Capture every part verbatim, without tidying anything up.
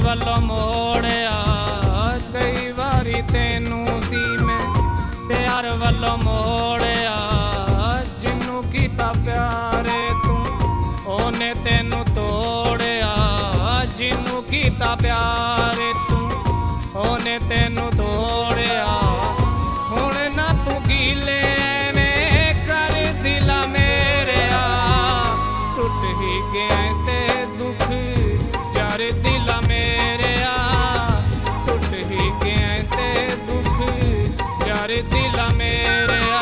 ਵੱਲੋਂ ਮੋੜਿਆ। ਕਈ ਵਾਰੀ ਤੈਨੂੰ ਸੀ ਮੈਂ ਪਿਆਰ ਵੱਲੋਂ ਮੋੜਿਆ। ਜਿਹਨੂੰ ਕੀਤਾ ਪਿਆਰੇ ਤੂੰ ਉਹਨੇ ਤੈਨੂੰ ਤੋੜਿਆ। ਜਿਹਨੂੰ ਕੀਤਾ ਪਿਆਰੇ ਤੂੰ ਉਹਨੇ ਤੈਨੂੰ ਤੋੜਿਆ। ਹੁਣ ਨਾ ਤੂੰ ਗੀਲੇ ਐਵੇਂ ਕਰ ਦਿਲਾ ਮੇਰਿਆ। ਟੁੱਟ ਹੀ ਗਿਆ ਤੇ ਦੁੱਖ ਯਾਰ ਦਿਲਾ ਮੇਰਿਆ। ਟੁੱਟ ਹੀ ਗਿਆ ਤੇ ਦੁੱਖ ਯਾਰ ਦਿਲਾ ਮੇਰਿਆ।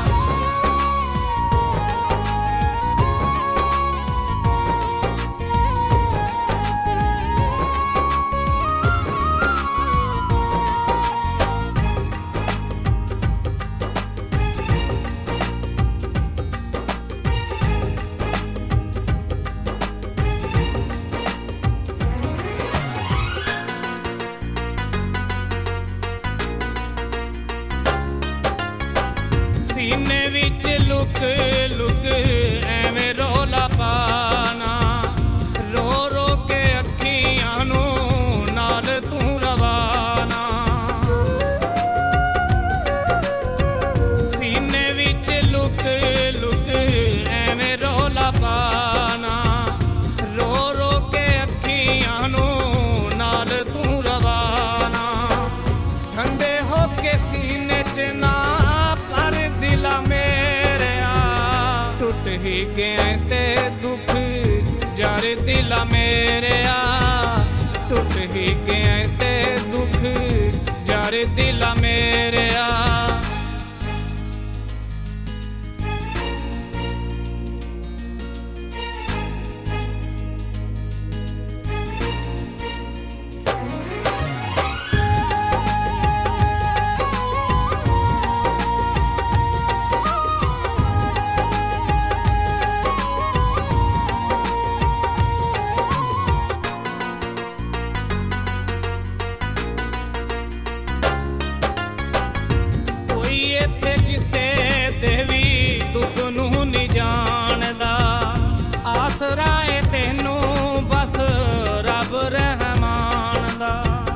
ਸੀਨੇ ਵਿੱਚ ਲੁਕ ਲੁਕ ਐਵੇਂ ਰੌਲਾ ਪਾਣਾ। ਰੋ ਰੋ ਕੇ ਅੱਖੀਆਂ ਨੂੰ ਨਾਲ ਤੂੰ ਰਵਾਨਾ। ਸੀਨੇ ਵਿੱਚ ਲੁਕ ਲੁਕ ਐਵੇਂ ਰੌਲਾ ਪਾਣਾ। ਰੋ ਰੋ ਕੇ ਅੱਖੀਆਂ ਨੂੰ ਨਾਲ ਤੂੰ ਰਵਾਨਾ। ਠੰਡੇ ਹੋ ਕੇ ਸੀਨੇ 'ਚ ਨਾ ਦਿਲਾ ਮੇਰਿਆ। ਟੁੱਟ ਹੀ ਗਿਆ ਤੇ ਦੁੱਖ ਯਾਰ ਦਿਲਾ ਮੇਰਿਆ। ਟੁੱਟ ਹੀ ਗਿਆ ਤੇ ਦੁੱਖ ਯਾਰ ਦਿਲਾ ਮੇਰਿਆ। ਇੱਥੇ ਕਿਸੇ ਦੇ ਵੀ ਦੁੱਖ ਨੂੰ ਨਹੀਂ ਜਾਣਦਾ। ਆਸਰਾ ਏ ਤੈਨੂੰ ਬਸ ਰੱਬ ਰਹਿਮਾਨ ਦਾ।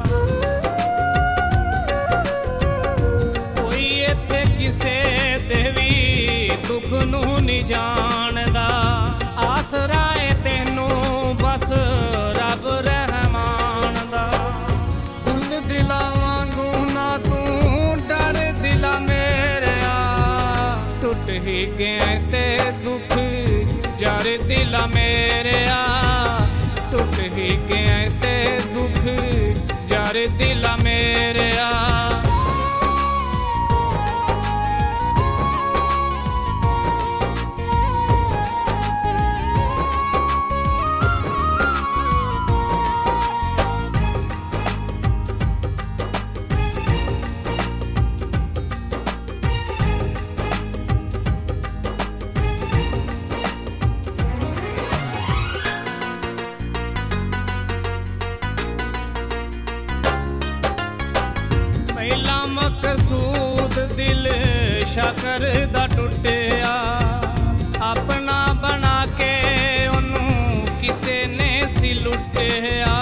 ਕੋਈ ਇੱਥੇ ਕਿਸੇ ਦੇ ਵੀ ਦੁੱਖ ਨੂੰ ਨਹੀਂ ਜਾਣਦਾ। ਆਸਰਾ ਏ ਤੈਨੂੰ ਬਸ ਰੱਬ ਰਹਿਮਾਨ ਦਾ। ਉਸ ਦਿਲਾਂ ਵਾਂਗੂ ਨਾ ਤੂੰ ਡਰ ਦਿਲਾ ਮੇਰਿਆ। ਟੁੱਟ ਹੀ ਗਿਆ ਤੇ ਦੁੱਖ ਯਾਰ ਦਿਲਾ ਮੇਰਿਆ। ਟੁੱਟ ਹੀ ਗਿਆ ਤੇ ਦੁੱਖ ਯਾਰ ਦਿਲਾ ਮੇਰਿਆ। ਪਹਿਲਾ ਮਕਸੂਦ ਦਿਲ ਸ਼ਕਰ ਦਾ ਟੁੱਟਿਆ। ਆਪਣਾ ਬਣਾ ਕੇ ਉਹਨੂੰ ਕਿਸੇ ਨੇ ਸੀ ਲੁੱਟਿਆ।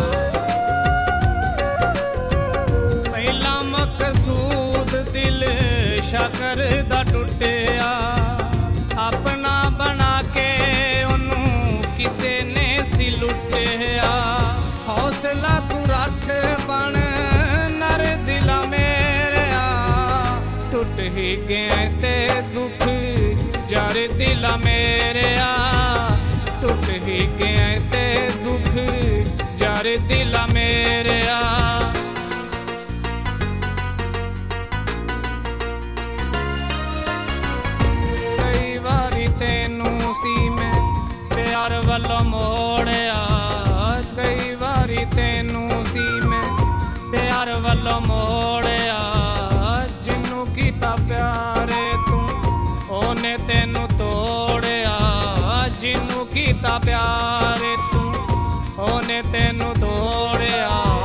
ਪਹਿਲਾ ਮਕਸੂਦ ਦਿਲ ਸ਼ਕਰ ਦਾ ਟੁੱਟਿਆ। ਆਪਣਾ ਬਣਾ ਕੇ ਉਹਨੂੰ ਕਿਸੇ ਨੇ ਸੀ ਲੁੱਟਿਆ। ਹੌਸਲਾ ਤੂੰ ਰੱਖ ਬਣ ਦਿਲਾ ਮੇਰਿਆ। ਟੁੱਟ ਹੀ ਗਿਆ ਤੇ ਦੁੱਖ ਯਾਰ ਦਿਲਾ ਮੇਰਿਆ। ਟੁੱਟ ਹੀ ਗਿਆ ਤੇ ਦੁੱਖ ਯਾਰ ਦਿਲਾ ਮੇਰਿਆ। ਕਈ ਵਾਰੀ ਤੈਨੂੰ ਸੀ ਮੈਂ ਪਿਆਰ ਵੱਲੋਂ ਮੋੜਿਆ। ਕਈ ਵਾਰੀ ਤੈਨੂੰ ਸੀ ਮੈਂ ਪਿਆਰ ਵੱਲੋਂ ਮੋੜਿਆ। ਜਿਹਨੂੰ ਕੀਤਾ ਪਿਆਰੇ ਤੂੰ ਉਹਨੇ ਤੈਨੂੰ ਤੋੜਿਆ। ਜਿਹਨੂੰ ਕੀਤਾ ਪਿਆਰੇ ਤੂੰ ਉਹਨੇ ਤੈਨੂੰ ਤੋੜਿਆ।